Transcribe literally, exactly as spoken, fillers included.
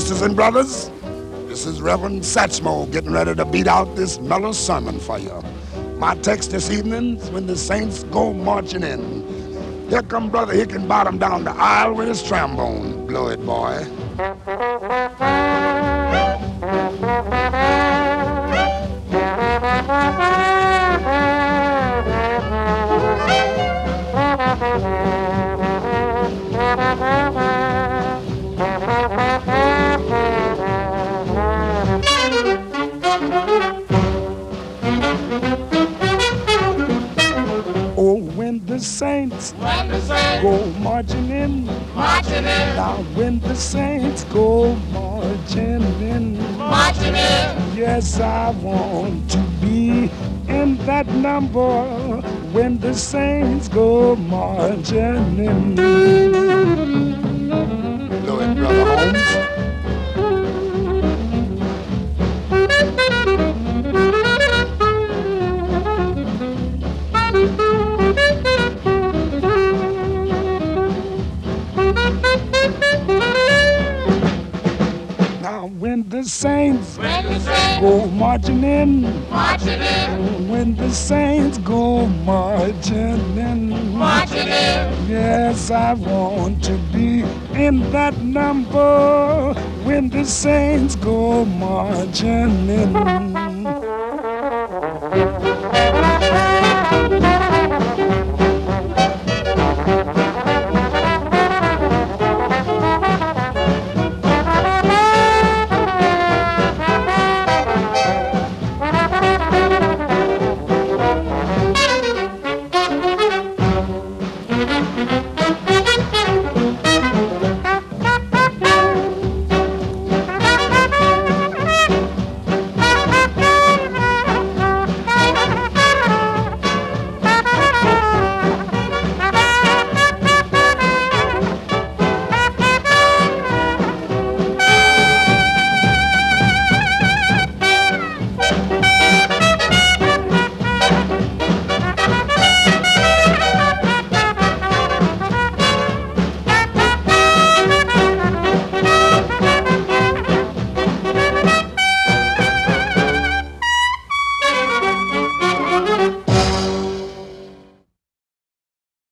Sisters and brothers, this is Reverend Satchmo getting ready to beat out this mellow sermon for you. My text this evening is when the saints go marching in. Here come Brother Hickenbottom down the aisle with his trombone. Blow it, boy. Oh, when the saints, when the saints go marching in, marching in, now when the saints go marching in, marching in, yes, I want to be in that number when the saints go marching in. Blow it, Brother Holmes. Now when the saints, when the saints go marching in, marching in, when the saints go marching in, marching in, yes, I want to be in that number when the saints go marching in.